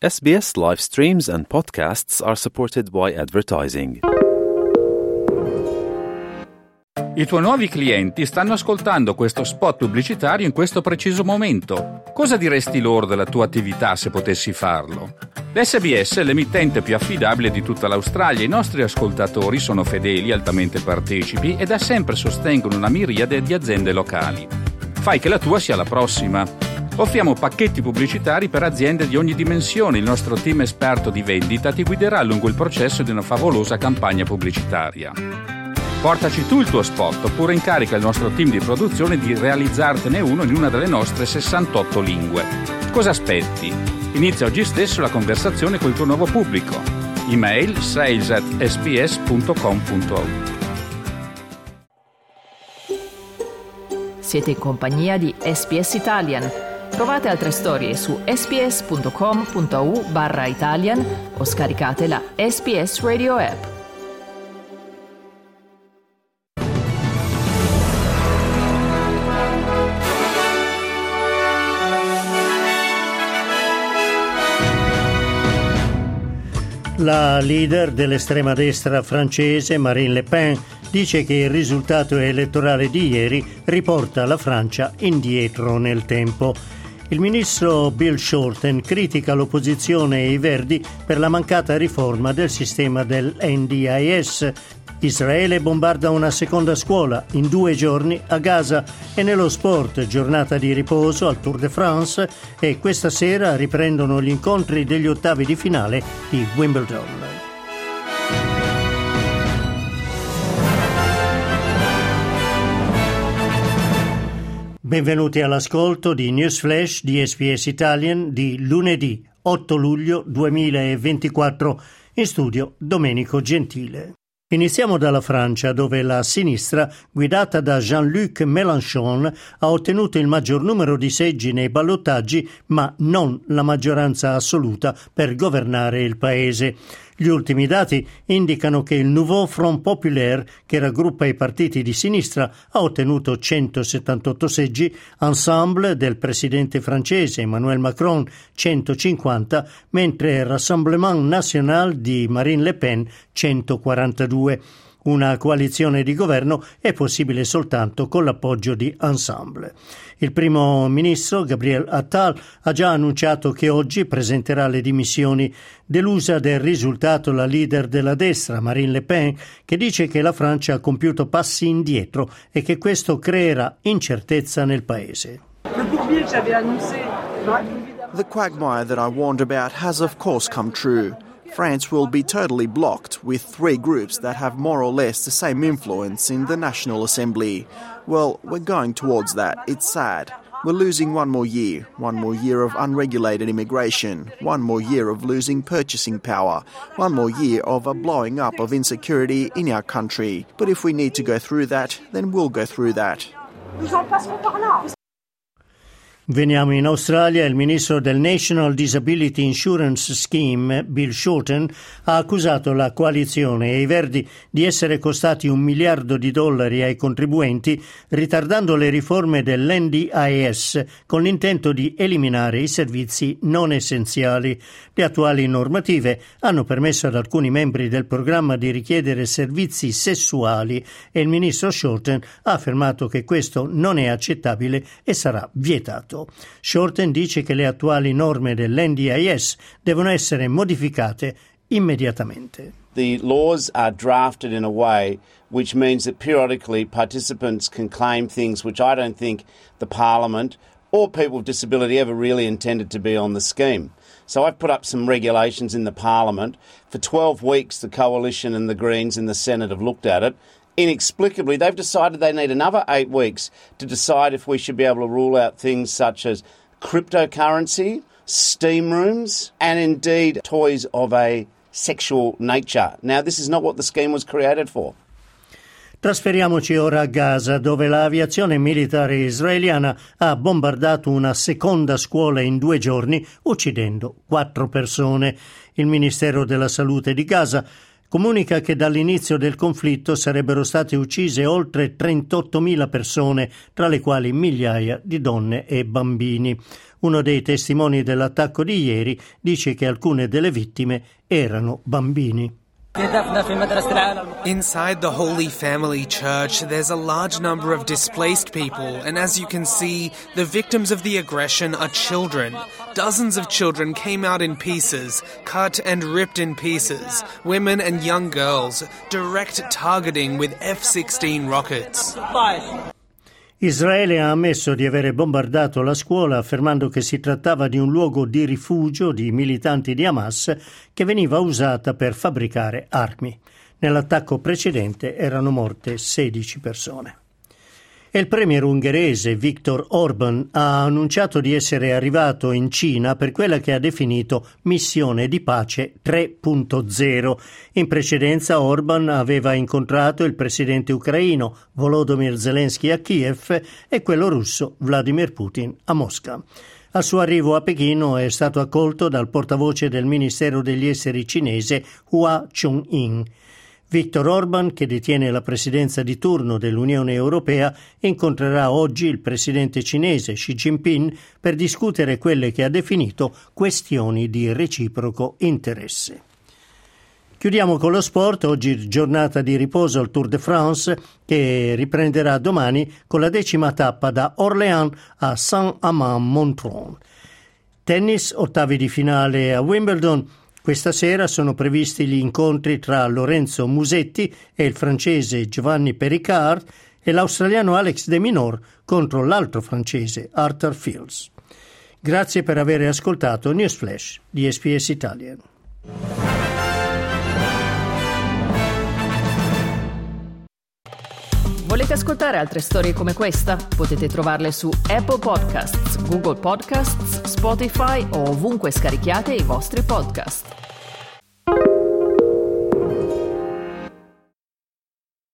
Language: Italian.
SBS live streams and podcasts are supported by advertising. I tuoi nuovi clienti stanno ascoltando questo spot pubblicitario in questo preciso momento. Cosa diresti loro della tua attività se potessi farlo? L'SBS è l'emittente più affidabile di tutta l'Australia. I nostri ascoltatori sono fedeli, altamente partecipi e da sempre sostengono una miriade di aziende locali. Fai che la tua sia la prossima. Offriamo pacchetti pubblicitari per aziende di ogni dimensione. Il nostro team esperto di vendita ti guiderà lungo il processo di una favolosa campagna pubblicitaria. Portaci tu il tuo spot oppure incarica il nostro team di produzione di realizzartene uno in una delle nostre 68 lingue. Cosa aspetti? Inizia oggi stesso la conversazione col tuo nuovo pubblico. Email sales@sbs.com.au. Siete in compagnia di SBS Italian. Trovate altre storie su sbs.com.au/Italian o scaricate la SBS Radio app. La leader dell'estrema destra francese, Marine Le Pen, dice che il risultato elettorale di ieri riporta la Francia indietro nel tempo. Il ministro Bill Shorten critica l'opposizione e i Verdi per la mancata riforma del sistema del NDIS. Israele bombarda una seconda scuola in 2 giorni a Gaza e nello sport giornata di riposo al Tour de France e questa sera riprendono gli incontri degli ottavi di finale di Wimbledon. Benvenuti all'ascolto di News Flash di SBS Italian di lunedì 8 luglio 2024. In studio Domenico Gentile. Iniziamo dalla Francia, dove la sinistra, guidata da Jean-Luc Mélenchon, ha ottenuto il maggior numero di seggi nei ballottaggi, ma non la maggioranza assoluta per governare il paese. Gli ultimi dati indicano che il Nouveau Front Populaire, che raggruppa i partiti di sinistra, ha ottenuto 178 seggi, Ensemble del presidente francese Emmanuel Macron 150, mentre Rassemblement National di Marine Le Pen 142. Una coalizione di governo è possibile soltanto con l'appoggio di Ensemble. Il primo ministro Gabriel Attal ha già annunciato che oggi presenterà le dimissioni. Delusa del risultato la leader della destra, Marine Le Pen, che dice che la Francia ha compiuto passi indietro e che questo creerà incertezza nel paese. The quagmire that I warned about has of course come true. France will be totally blocked with 3 groups that have more or less the same influence in the National Assembly. Well, we're going towards that. It's sad. We're losing one more year of unregulated immigration, one more year of losing purchasing power, one more year of a blowing up of insecurity in our country. But if we need to go through that, then we'll go through that. Veniamo in Australia. Il ministro del National Disability Insurance Scheme, Bill Shorten, ha accusato la coalizione e i Verdi di essere costati $1 miliardo ai contribuenti, ritardando le riforme dell'NDIS con l'intento di eliminare i servizi non essenziali. Le attuali normative hanno permesso ad alcuni membri del programma di richiedere servizi sessuali e il ministro Shorten ha affermato che questo non è accettabile e sarà vietato. Shorten dice che le attuali norme dell'NDIS devono essere modificate immediatamente. The laws are drafted in a way which means that periodically participants can claim things which I don't think the Parliament or people with disability ever really intended to be on the scheme. So I've put up some regulations in the Parliament. For 12 weeks the Coalition and the Greens in the Senate have looked at it. Inexplicably, they've decided they need another 8 weeks to decide if we should be able to rule out things such as cryptocurrency, steam rooms, and indeed toys of a sexual nature. Now, this is not what the scheme was created for. Trasferiamoci ora a Gaza, dove l'aviazione militare israeliana ha bombardato una seconda scuola in 2 giorni, uccidendo 4 persone. Il Ministero della Salute di Gaza comunica che dall'inizio del conflitto sarebbero state uccise oltre 38.000 persone, tra le quali migliaia di donne e bambini. Uno dei testimoni dell'attacco di ieri dice che alcune delle vittime erano bambini. Inside the Holy Family Church, there's a large number of displaced people, and as you can see, the victims of the aggression are children. Dozens of children came out in pieces, cut and ripped in pieces, women and young girls, direct targeting with F-16 rockets. Israele ha ammesso di avere bombardato la scuola, affermando che si trattava di un luogo di rifugio di militanti di Hamas che veniva usata per fabbricare armi. Nell'attacco precedente erano morte 16 persone. E il premier ungherese Viktor Orbán ha annunciato di essere arrivato in Cina per quella che ha definito missione di pace 3.0. In precedenza Orbán aveva incontrato il presidente ucraino Volodymyr Zelensky a Kiev e quello russo Vladimir Putin a Mosca. Al suo arrivo a Pechino è stato accolto dal portavoce del Ministero degli Esteri cinese Hua Chunying. Viktor Orbán, che detiene la presidenza di turno dell'Unione Europea, incontrerà oggi il presidente cinese Xi Jinping per discutere quelle che ha definito questioni di reciproco interesse. Chiudiamo con lo sport. Oggi giornata di riposo al Tour de France, che riprenderà domani con la 10ª tappa da Orléans a Saint-Amand-Montrond. Tennis, ottavi di finale a Wimbledon. Questa sera sono previsti gli incontri tra Lorenzo Musetti e il francese Giovanni Perricard e l'australiano Alex de Minaur contro l'altro francese Arthur Fields. Grazie per aver ascoltato News Flash di SBS Italian. Volete ascoltare altre storie come questa? Potete trovarle su Apple Podcasts, Google Podcasts, Spotify o ovunque scarichiate i vostri podcast.